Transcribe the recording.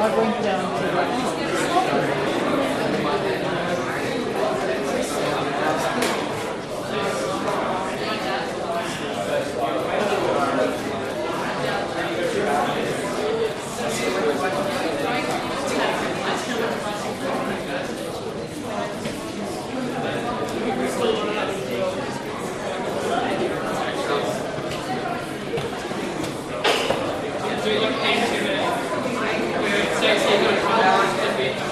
are going down to So you look into it, so you see